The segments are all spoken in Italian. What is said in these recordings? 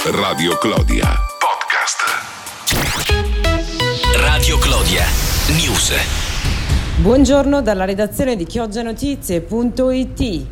Radio Clodia Podcast. Radio Clodia News. Buongiorno dalla redazione di chioggianotizie.it.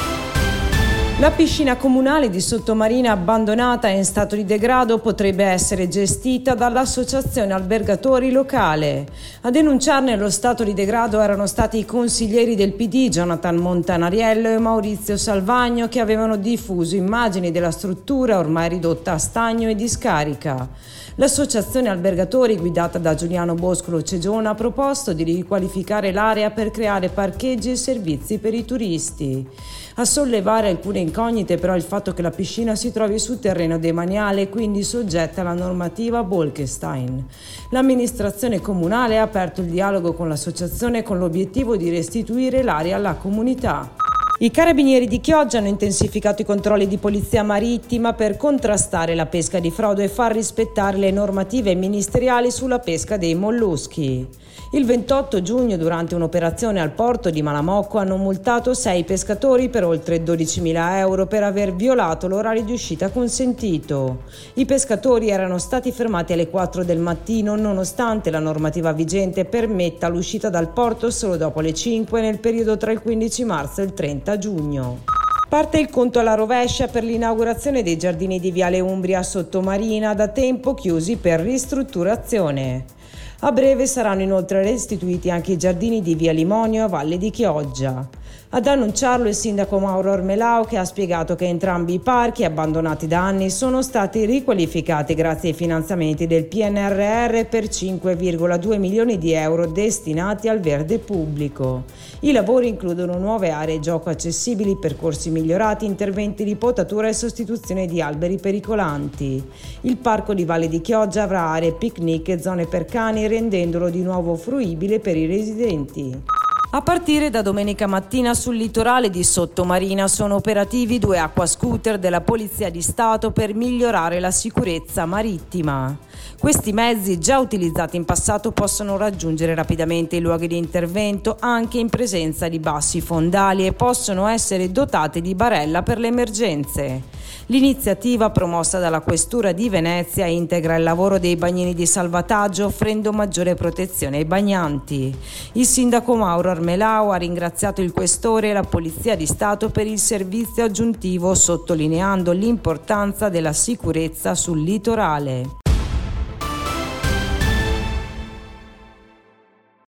La piscina comunale di Sottomarina abbandonata e in stato di degrado potrebbe essere gestita dall'associazione albergatori locale. A denunciarne lo stato di degrado erano stati i consiglieri del PD Jonathan Montanariello e Maurizio Salvagno, che avevano diffuso immagini della struttura ormai ridotta a stagno e discarica. L'associazione albergatori guidata da Giuliano Boscolo Cegiona ha proposto di riqualificare l'area per creare parcheggi e servizi per i turisti. A sollevare alcune incognite però il fatto che la piscina si trovi sul terreno demaniale e quindi soggetta alla normativa Bolkestein. L'amministrazione comunale ha aperto il dialogo con l'associazione con l'obiettivo di restituire l'area alla comunità. I carabinieri di Chioggia hanno intensificato i controlli di polizia marittima per contrastare la pesca di frodo e far rispettare le normative ministeriali sulla pesca dei molluschi. Il 28 giugno, durante un'operazione al porto di Malamocco, hanno multato 6 pescatori per oltre 12.000 euro per aver violato l'orario di uscita consentito. I pescatori erano stati fermati alle 4 del mattino, nonostante la normativa vigente permetta l'uscita dal porto solo dopo le 5 nel periodo tra il 15 marzo e il 30 giugno. Parte il conto alla rovescia per l'inaugurazione dei giardini di Viale Umbria a Sottomarina, da tempo chiusi per ristrutturazione. A breve saranno inoltre restituiti anche i giardini di Via Limonio a Valle di Chioggia. Ad annunciarlo il sindaco Mauro Ormelao, che ha spiegato che entrambi i parchi, abbandonati da anni, sono stati riqualificati grazie ai finanziamenti del PNRR per 5,2 milioni di euro destinati al verde pubblico. I lavori includono nuove aree gioco accessibili, percorsi migliorati, interventi di potatura e sostituzione di alberi pericolanti. Il parco di Valle di Chioggia avrà aree picnic e zone per cani, rendendolo di nuovo fruibile per i residenti. A partire da domenica mattina sul litorale di Sottomarina sono operativi 2 acquascooter della Polizia di Stato per migliorare la sicurezza marittima. Questi mezzi, già utilizzati in passato, possono raggiungere rapidamente i luoghi di intervento anche in presenza di bassi fondali e possono essere dotati di barella per le emergenze. L'iniziativa, promossa dalla Questura di Venezia, integra il lavoro dei bagnini di salvataggio, offrendo maggiore protezione ai bagnanti. Il sindaco Mauro Ormelao ha ringraziato il Questore e la Polizia di Stato per il servizio aggiuntivo, sottolineando l'importanza della sicurezza sul litorale.